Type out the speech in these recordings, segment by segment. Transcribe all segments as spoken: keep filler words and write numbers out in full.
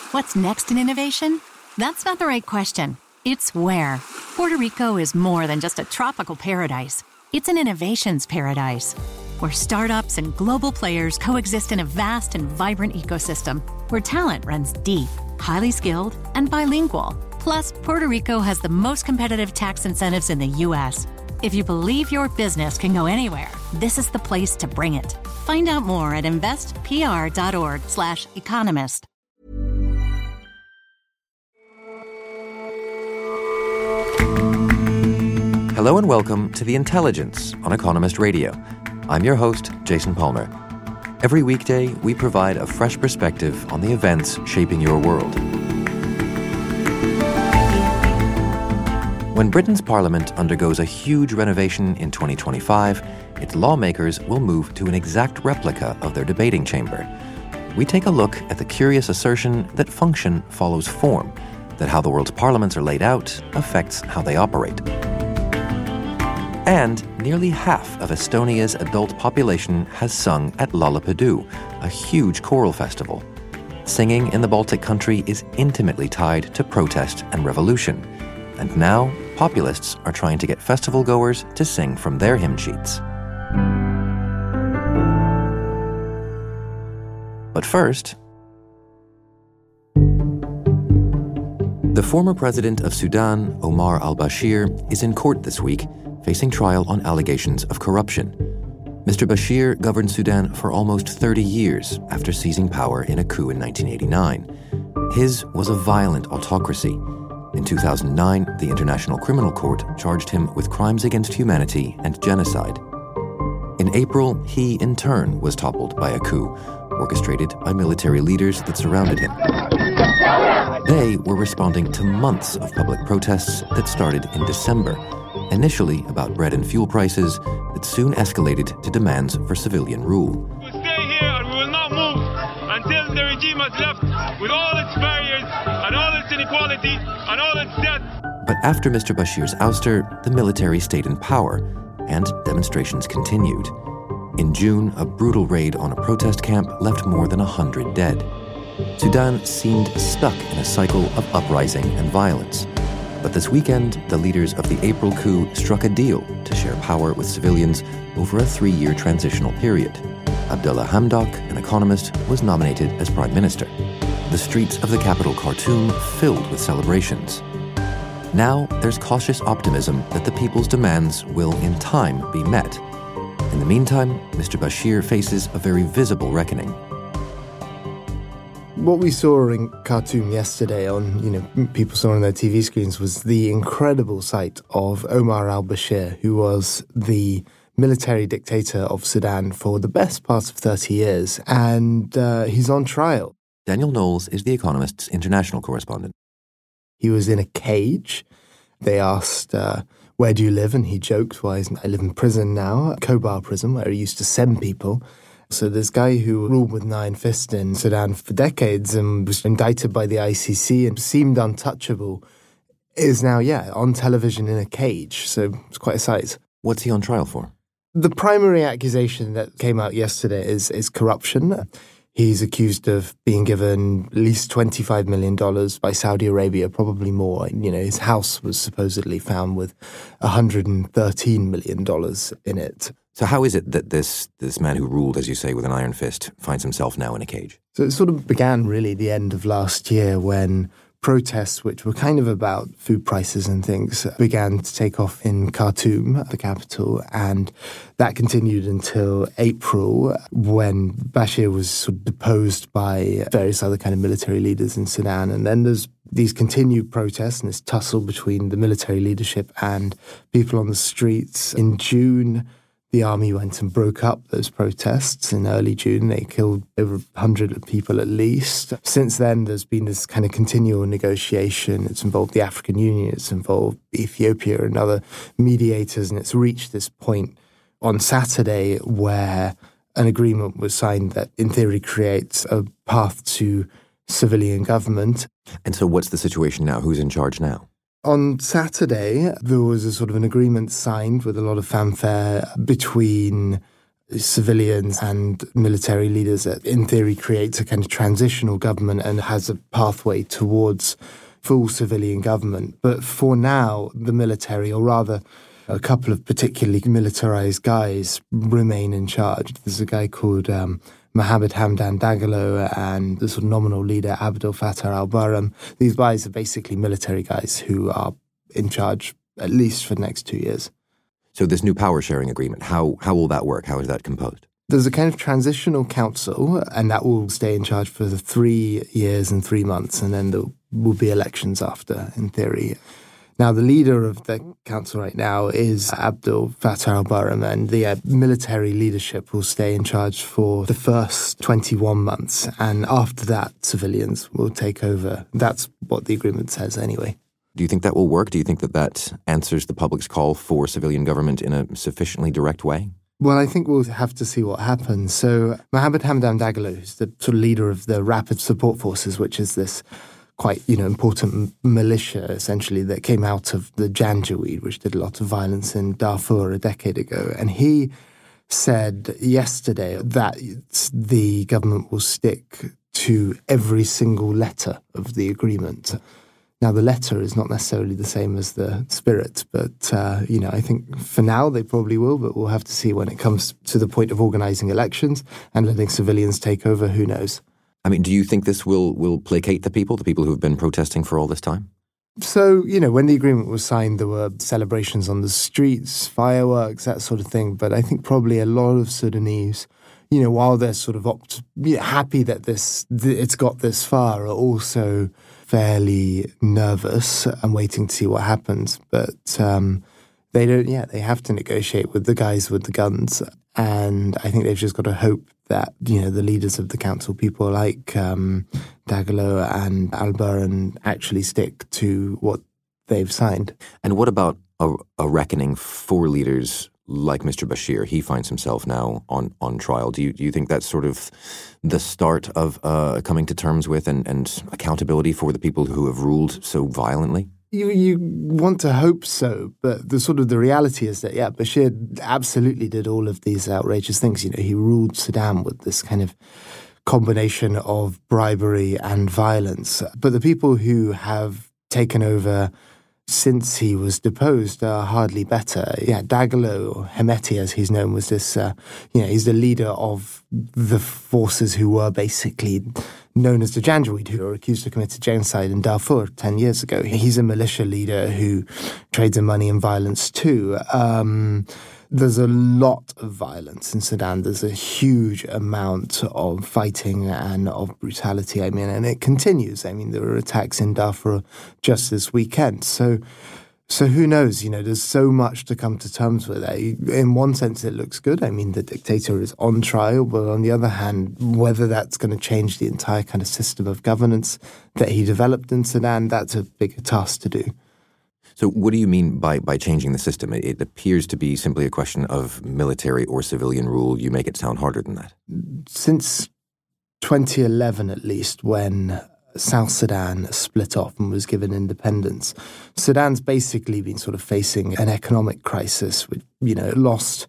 What's next in innovation? That's not the right question. It's where. Puerto Rico is more than just a tropical paradise. It's an innovations paradise, where startups and global players coexist in a vast and vibrant ecosystem, where talent runs deep, highly skilled, and bilingual. Plus, Puerto Rico has the most competitive tax incentives in the U S. If you believe your business can go anywhere, this is the place to bring it. Find out more at investpr.org slash economist. Hello and welcome to The Intelligence on Economist Radio. I'm your host, Jason Palmer. Every weekday, we provide a fresh perspective on the events shaping your world. When Britain's Parliament undergoes a huge renovation in twenty twenty-five, its lawmakers will move to an exact replica of their debating chamber. We take a look at the curious assertion that function follows form, that how the world's parliaments are laid out affects how they operate. And nearly half of Estonia's adult population has sung at Laulapadu, a huge choral festival. Singing in the Baltic country is intimately tied to protest and revolution. And now, populists are trying to get festival goers to sing from their hymn sheets. But first, the former president of Sudan, Omar al-Bashir, is in court this week, facing trial on allegations of corruption. Mister Bashir governed Sudan for almost thirty years after seizing power in a coup in nineteen eighty-nine. His was a violent autocracy. In two thousand nine, the International Criminal Court charged him with crimes against humanity and genocide. In April, he in turn was toppled by a coup, orchestrated by military leaders that surrounded him. They were responding to months of public protests that started in December, initially about bread and fuel prices that soon escalated to demands for civilian rule. We will stay here and we will not move until the regime has left with all its barriers and all its inequality and all its debt. But after Mister Bashir's ouster, the military stayed in power, and demonstrations continued. In June, a brutal raid on a protest camp left more than one hundred dead. Sudan seemed stuck in a cycle of uprising and violence. But this weekend, the leaders of the April coup struck a deal to share power with civilians over a three-year transitional period. Abdullah Hamdok, an economist, was nominated as prime minister. The streets of the capital Khartoum filled with celebrations. Now, there's cautious optimism that the people's demands will, in time, be met. In the meantime, Mister Bashir faces a very visible reckoning. What we saw in Khartoum yesterday on, you know, people saw on their T V screens was the incredible sight of Omar al-Bashir, who was the military dictator of Sudan for the best part of thirty years, and uh, he's on trial. Daniel Knowles is The Economist's international correspondent. He was in a cage. They asked, uh, where do you live? And he joked, well, I live in prison now, Kobar prison, where he used to send people. So this guy who ruled with nine fists in Sudan for decades and was indicted by the I C C and seemed untouchable is now, yeah, on television in a cage. So it's quite a sight. What's he on trial for? The primary accusation that came out yesterday is, is corruption. He's accused of being given at least twenty-five million dollars by Saudi Arabia, probably more. You know, his house was supposedly found with one hundred thirteen million dollars in it. So how is it that this this man who ruled, as you say, with an iron fist finds himself now in a cage? So it sort of began really the end of last year when protests, which were kind of about food prices and things, began to take off in Khartoum, the capital, and that continued until April when Bashir was sort of deposed by various other kind of military leaders in Sudan. And then there's these continued protests and this tussle between the military leadership and people on the streets. In June, the army went and broke up those protests in early June. They killed over one hundred people at least. Since then, there's been this kind of continual negotiation. It's involved the African Union, it's involved Ethiopia and other mediators, and it's reached this point on Saturday where an agreement was signed that in theory creates a path to civilian government. And so what's the situation now? Who's in charge now? On Saturday, there was a sort of an agreement signed with a lot of fanfare between civilians and military leaders that, in theory, creates a kind of transitional government and has a pathway towards full civilian government. But for now, the military, or rather a couple of particularly militarized guys, remain in charge. There's a guy called um, Mohammed Hamdan Dagalo and the sort of nominal leader, Abdel Fattah al-Burhan. These guys are basically military guys who are in charge at least for the next two years. So this new power-sharing agreement, how how will that work? How is that composed? There's a kind of transitional council, and that will stay in charge for the three years and three months, and then there will be elections after, in theory. Now, the leader of the council right now is Abdel Fattah al-Burhan, and the uh, military leadership will stay in charge for the first twenty-one months, and after that, civilians will take over. That's what the agreement says anyway. Do you think that will work? Do you think that that answers the public's call for civilian government in a sufficiently direct way? Well, I think we'll have to see what happens. So Mohammed Hamdan Dagalo, who's the sort of leader of the Rapid Support Forces, which is this quite, you know, important militia, essentially, that came out of the Janjaweed, which did a lot of violence in Darfur a decade ago. And he said yesterday that the government will stick to every single letter of the agreement. Now, the letter is not necessarily the same as the spirit, but, uh, you know, I think for now they probably will, but we'll have to see when it comes to the point of organising elections and letting civilians take over. Who knows? I mean, do you think this will, will placate the people, the people who have been protesting for all this time? So, you know, when the agreement was signed, there were celebrations on the streets, fireworks, that sort of thing. But I think probably a lot of Sudanese, you know, while they're sort of opt- happy that this th- it's got this far, are also fairly nervous and waiting to see what happens. But um, they don't, yeah, they have to negotiate with the guys with the guns. And I think they've just got to hope that, you know, the leaders of the council, people like um, Dagalo and al-Burhan, actually stick to what they've signed. And what about a, a reckoning for leaders like Mister Bashir? He finds himself now on, on trial. Do you do you think that's sort of the start of uh, coming to terms with and, and accountability for the people who have ruled so violently? You you want to hope so, but the sort of the reality is that, yeah, Bashir absolutely did all of these outrageous things. You know, he ruled Sudan with this kind of combination of bribery and violence. But the people who have taken over since he was deposed are hardly better. Yeah, Dagalo, or Hemeti as he's known, was this, uh, you know, he's the leader of the forces who were basically known as the Janjaweed, who were accused of committing genocide in Darfur ten years ago. He's a militia leader who trades in money and violence too. Um, there's a lot of violence in Sudan. There's a huge amount of fighting and of brutality. I mean, and it continues. I mean, there were attacks in Darfur just this weekend. So, so who knows? You know, there's so much to come to terms with. In one sense, it looks good. I mean, the dictator is on trial, but on the other hand, whether that's going to change the entire kind of system of governance that he developed in Sudan, that's a bigger task to do. So what do you mean by, by changing the system? It, it appears to be simply a question of military or civilian rule. You make it sound harder than that. Since twenty eleven, at least, when South Sudan split off and was given independence, Sudan's basically been sort of facing an economic crisis, which, you know, it lost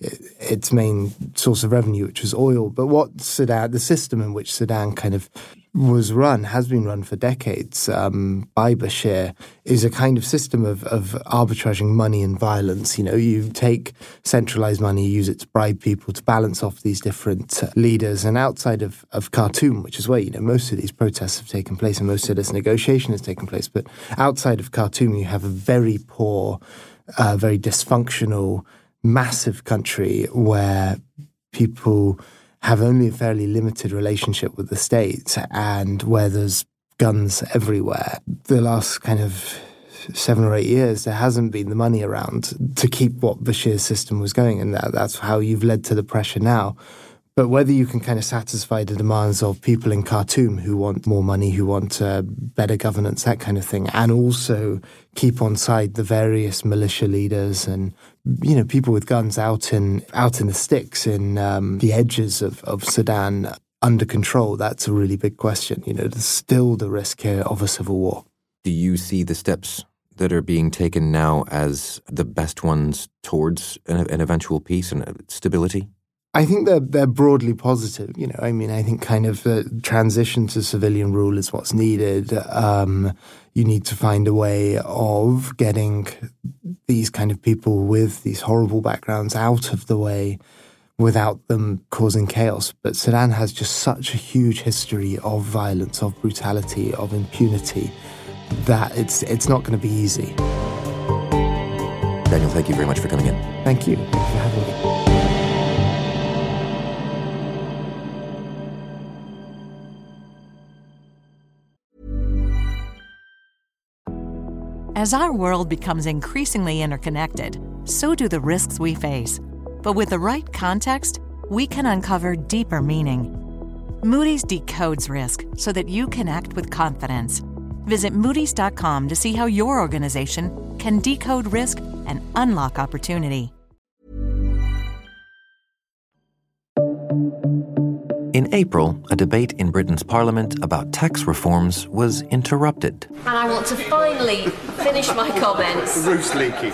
its main source of revenue, which was oil. But what Sudan, the system in which Sudan kind of was run, has been run for decades um, by Bashir, is a kind of system of, of arbitraging money and violence. You know, you take centralized money, you use it to bribe people to balance off these different uh, leaders. And outside of, of Khartoum, which is where, you know, most of these protests have taken place and most of this negotiation has taken place, but outside of Khartoum, you have a very poor, uh, very dysfunctional, massive country where people have only a fairly limited relationship with the state and where there's guns everywhere. The last kind of seven or eight years, there hasn't been the money around to keep what Bashir's system was going, and that, that's how you've led to the pressure now. But whether you can kind of satisfy the demands of people in Khartoum who want more money, who want uh, better governance, that kind of thing, and also keep on side the various militia leaders and, you know, people with guns out in out in the sticks in um, the edges of, of Sudan under control, that's a really big question. You know, there's still the risk here of a civil war. Do you see the steps that are being taken now as the best ones towards an, an eventual peace and stability? I think they're, they're broadly positive. You know, I mean, I think kind of the transition to civilian rule is what's needed. Um, you need to find a way of getting these kind of people with these horrible backgrounds out of the way without them causing chaos. But Sudan has just such a huge history of violence, of brutality, of impunity, that it's it's not going to be easy. Daniel, thank you very much for coming in. Thank you. Thank you for having me. As our world becomes increasingly interconnected, so do the risks we face. But with the right context, we can uncover deeper meaning. Moody's decodes risk so that you can act with confidence. Visit moodys dot com to see how your organization can decode risk and unlock opportunity. In April, a debate in Britain's Parliament about tax reforms was interrupted. And I want to finally finish my comments. The roof's leaky.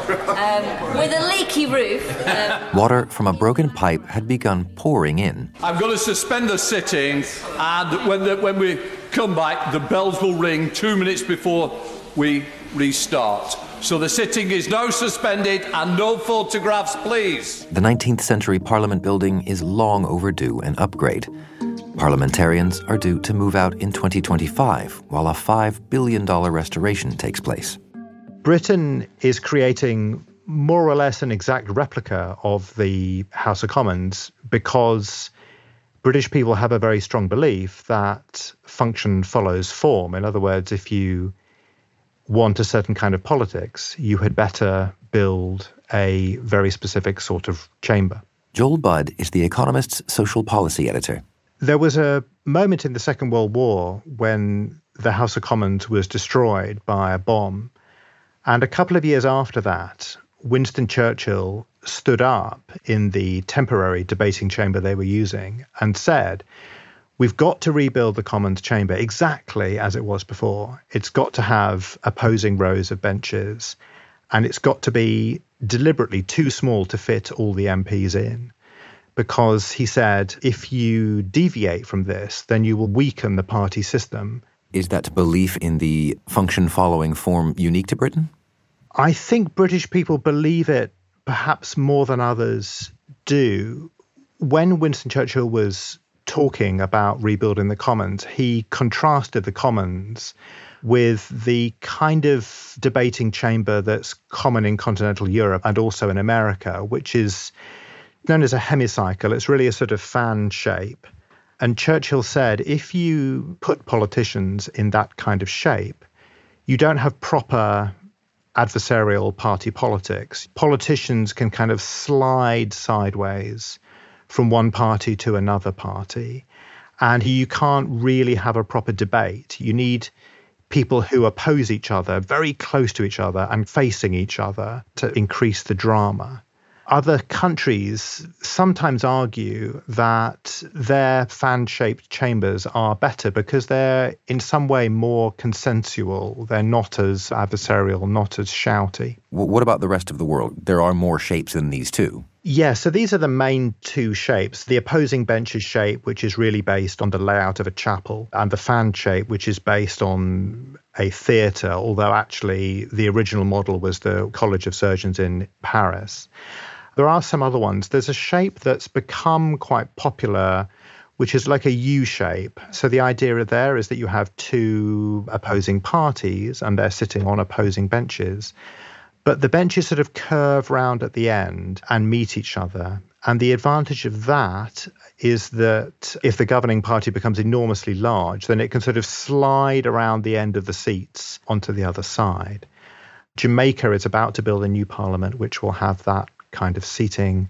um, with a leaky roof. Um, Water from a broken pipe had begun pouring in. I'm going to suspend the sitting, and when, the, when we come back, the bells will ring two minutes before we restart. So the sitting is now suspended, and no photographs, please. The nineteenth century Parliament building is long overdue an upgrade. Parliamentarians are due to move out in twenty twenty-five, while a five billion dollars restoration takes place. Britain is creating more or less an exact replica of the House of Commons because British people have a very strong belief that function follows form. In other words, if you want a certain kind of politics, you had better build a very specific sort of chamber. Joel Budd is The Economist's social policy editor. There was a moment in the Second World War when the House of Commons was destroyed by a bomb. And a couple of years after that, Winston Churchill stood up in the temporary debating chamber they were using and said, "We've got to rebuild the Commons chamber exactly as it was before. It's got to have opposing rows of benches, and it's got to be deliberately too small to fit all the M Ps in. Because," he said, "if you deviate from this, then you will weaken the party system." Is that belief in the function-following form unique to Britain? I think British people believe it perhaps more than others do. When Winston Churchill was talking about rebuilding the Commons, he contrasted the Commons with the kind of debating chamber that's common in continental Europe and also in America, which is known as a hemicycle. It's really a sort of fan shape. And Churchill said, if you put politicians in that kind of shape, you don't have proper adversarial party politics. Politicians can kind of slide sideways from one party to another party. And you can't really have a proper debate. You need people who oppose each other, very close to each other and facing each other to increase the drama. Other countries sometimes argue that their fan-shaped chambers are better because they're in some way more consensual. They're not as adversarial, not as shouty. What about the rest of the world? There are more shapes than these two. Yeah, so these are the main two shapes. The opposing benches shape, which is really based on the layout of a chapel, and the fan shape, which is based on a theatre, although actually the original model was the College of Surgeons in Paris. There are some other ones. There's a shape that's become quite popular, which is like a U shape. So the idea there is that you have two opposing parties and they're sitting on opposing benches. But the benches sort of curve round at the end and meet each other. And the advantage of that is that if the governing party becomes enormously large, then it can sort of slide around the end of the seats onto the other side. Jamaica is about to build a new parliament, which will have that kind of seating.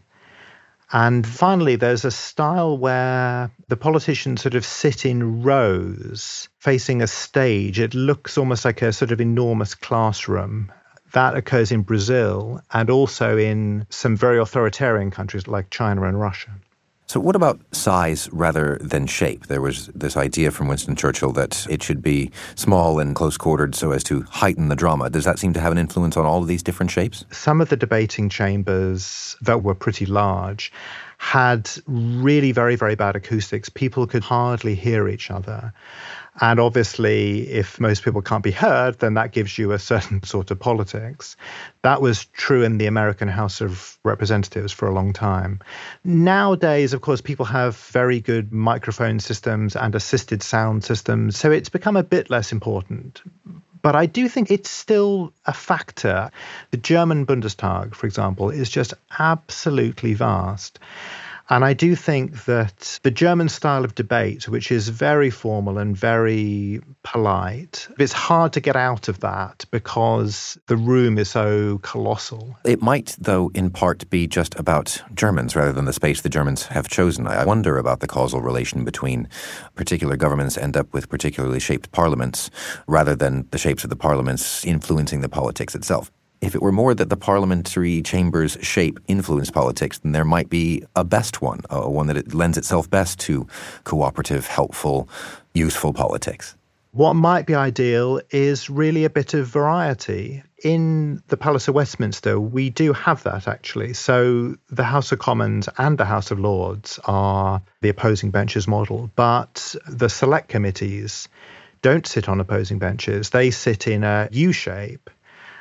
And finally, there's a style where the politicians sort of sit in rows facing a stage. It looks almost like a sort of enormous classroom. That occurs in Brazil and also in some very authoritarian countries like China and Russia. So what about size rather than shape? There was this idea from Winston Churchill that it should be small and close-quartered so as to heighten the drama. Does that seem to have an influence on all of these different shapes? Some of the debating chambers that were pretty large had really very, very bad acoustics. People could hardly hear each other. And obviously, if most people can't be heard, then that gives you a certain sort of politics. That was true in the American House of Representatives for a long time. Nowadays, of course, people have very good microphone systems and assisted sound systems, so it's become a bit less important. But I do think it's still a factor. The German Bundestag, for example, is just absolutely vast. And I do think that the German style of debate, which is very formal and very polite, it's hard to get out of that because the room is so colossal. It might, though, in part be just about Germans rather than the space the Germans have chosen. I wonder about the causal relation between particular governments end up with particularly shaped parliaments rather than the shapes of the parliaments influencing the politics itself. If it were more that the parliamentary chamber's shape influenced politics, then there might be a best one, a one that it lends itself best to cooperative, helpful, useful politics. What might be ideal is really a bit of variety. In the Palace of Westminster, we do have that, actually. So the House of Commons and the House of Lords are the opposing benches model, but the select committees don't sit on opposing benches. They sit in a U-shape.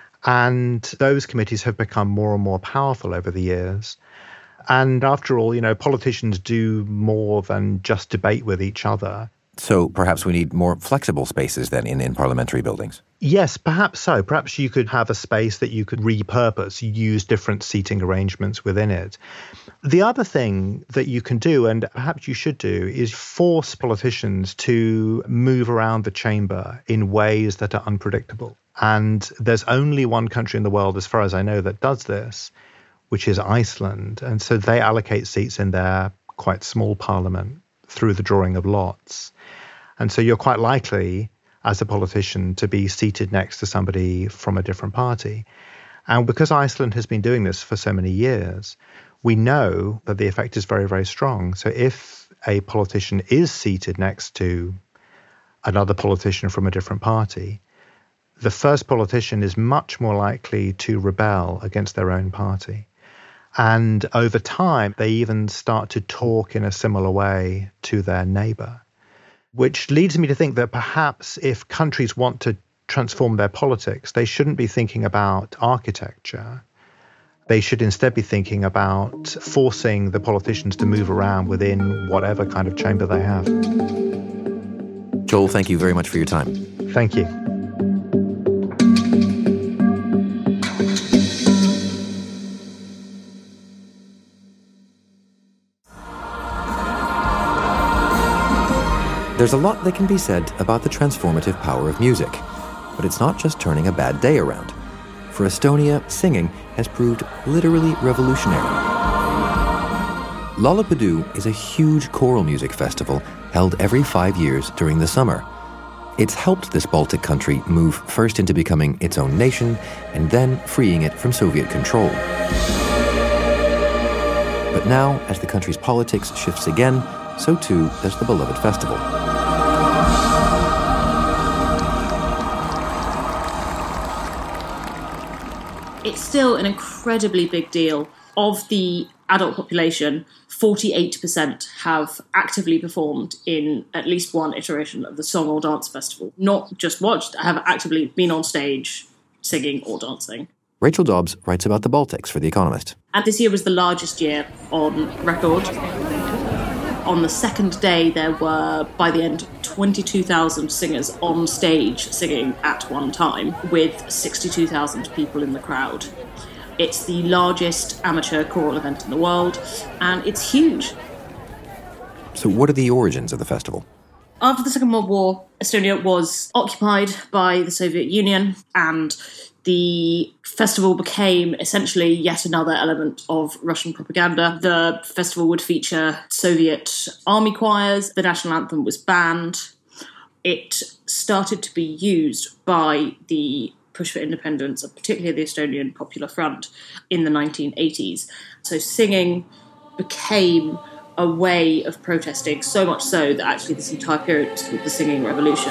And those committees have become more and more powerful over the years. And after all, you know, politicians do more than just debate with each other. So perhaps we need more flexible spaces then in, in parliamentary buildings? Yes, perhaps so. Perhaps you could have a space that you could repurpose, use different seating arrangements within it. The other thing that you can do, and perhaps you should do, is force politicians to move around the chamber in ways that are unpredictable. And there's only one country in the world, as far as I know, that does this, which is Iceland. And so they allocate seats in their quite small parliament through the drawing of lots. And so you're quite likely, as a politician, to be seated next to somebody from a different party. And because Iceland has been doing this for so many years, we know that the effect is very, very strong. So if a politician is seated next to another politician from a different party, the first politician is much more likely to rebel against their own party. And over time, they even start to talk in a similar way to their neighbor, which leads me to think that perhaps if countries want to transform their politics, they shouldn't be thinking about architecture. They should instead be thinking about forcing the politicians to move around within whatever kind of chamber they have. Joel, thank you very much for your time. Thank you. There's a lot that can be said about the transformative power of music, but it's not just turning a bad day around. For Estonia, singing has proved literally revolutionary. Laulupadu is a huge choral music festival held every five years during the summer. It's helped this Baltic country move first into becoming its own nation and then freeing it from Soviet control. But now, as the country's politics shifts again, so too does the beloved festival. It's still an incredibly big deal. Of the adult population, forty-eight percent have actively performed in at least one iteration of the Song or Dance Festival. Not just watched, have actively been on stage singing or dancing. Rachel Dobbs writes about the Baltics for The Economist. And this year was the largest year on record. On the second day, there were, by the end, twenty-two thousand singers on stage singing at one time, with sixty-two thousand people in the crowd. It's the largest amateur choral event in the world, and it's huge. So what are the origins of the festival? After the Second World War, Estonia was occupied by the Soviet Union, and the festival became essentially yet another element of Russian propaganda. The festival would feature Soviet army choirs. The national anthem was banned. It started to be used by the push for independence, particularly the Estonian Popular Front, in the nineteen eighties. So singing became a way of protesting, so much so that actually this entire period was called the Singing Revolution.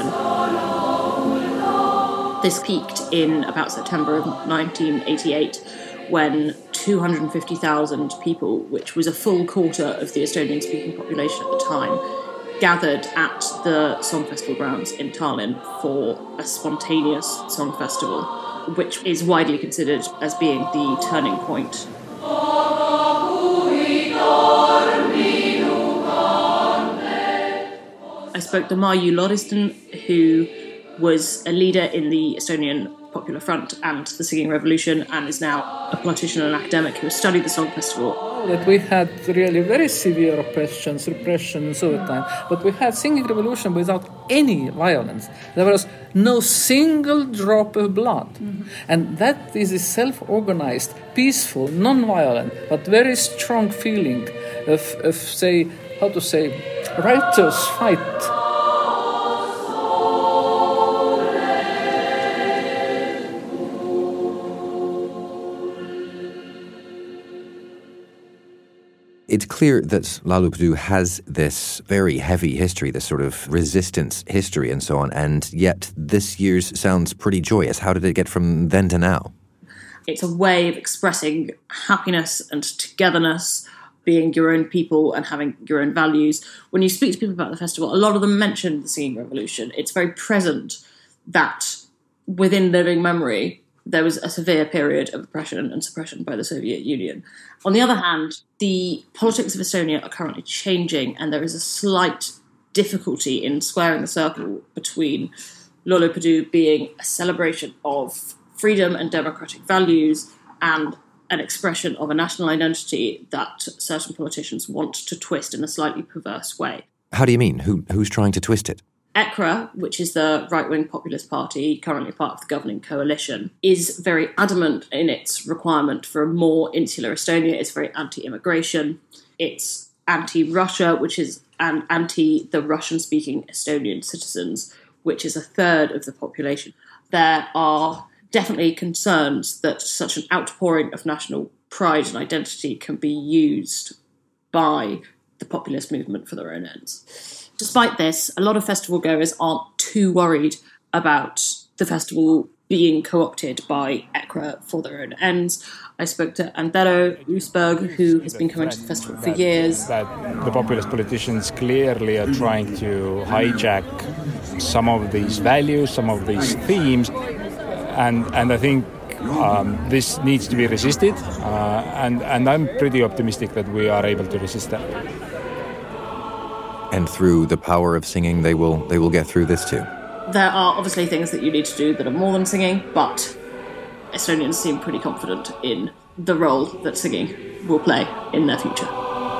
This peaked in about September of nineteen eighty-eight, when two hundred fifty thousand people, which was a full quarter of the Estonian-speaking population at the time, gathered at the Song Festival grounds in Tallinn for a spontaneous song festival, which is widely considered as being the turning point. I spoke to Marju Lauristin, who was a leader in the Estonian Popular Front and the Singing Revolution, and is now a politician and academic who has studied the Song Festival. That we had really very severe oppressions, repression and so on, but we had Singing Revolution without any violence. There was no single drop of blood. Mm-hmm. And that is a self-organized, peaceful, non-violent, but very strong feeling of, of say, how to say, righteous fight. It's clear that Laulupadu has this very heavy history, this sort of resistance history and so on, and yet this year's sounds pretty joyous. How did it get from then to now? It's a way of expressing happiness and togetherness, being your own people and having your own values. When you speak to people about the festival, a lot of them mention the Singing Revolution. It's very present that within living memory, there was a severe period of oppression and suppression by the Soviet Union. On the other hand, the politics of Estonia are currently changing, and there is a slight difficulty in squaring the circle between Laulupadu being a celebration of freedom and democratic values and an expression of a national identity that certain politicians want to twist in a slightly perverse way. How do you mean? Who who's trying to twist it? ECRA, which is the right-wing populist party, currently part of the governing coalition, is very adamant in its requirement for a more insular Estonia. It's very anti-immigration. It's anti-Russia, which is and anti the Russian-speaking Estonian citizens, which is a third of the population. There are definitely concerns that such an outpouring of national pride and identity can be used by the populist movement for their own ends. Despite this, a lot of festival goers aren't too worried about the festival being co-opted by ECRA for their own ends. I spoke to Antero Uusberg, who has been coming to the festival for years. That the populist politicians clearly are trying to hijack some of these values, some of these themes, and and I think um, this needs to be resisted, uh, and, and I'm pretty optimistic that we are able to resist that. And through the power of singing, they will they will get through this too. There are obviously things that you need to do that are more than singing, but Estonians seem pretty confident in the role that singing will play in their future.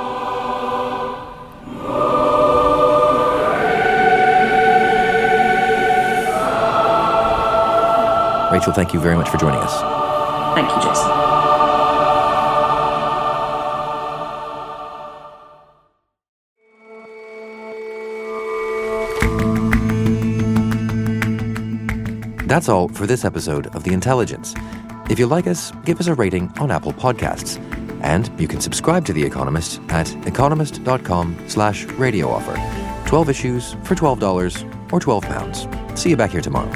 Rachel, thank you very much for joining us. Thank you, Jason. That's all for this episode of The Intelligence. If you like us, give us a rating on Apple Podcasts. And you can subscribe to The Economist at economist.com slash radio offer. twelve issues for twelve dollars or twelve pounds. See you back here tomorrow.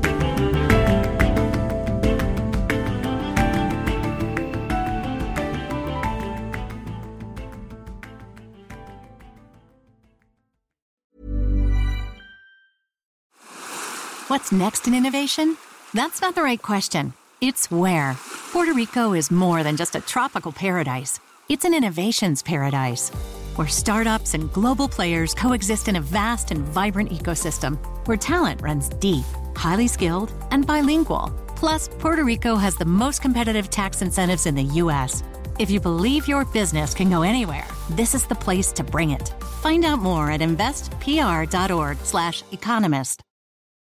What's next in innovation? That's not the right question. It's where. Puerto Rico is more than just a tropical paradise. It's an innovations paradise, where startups and global players coexist in a vast and vibrant ecosystem, where talent runs deep, highly skilled, and bilingual. Plus, Puerto Rico has the most competitive tax incentives in the U S. If you believe your business can go anywhere, this is the place to bring it. Find out more at investpr.org slash economist.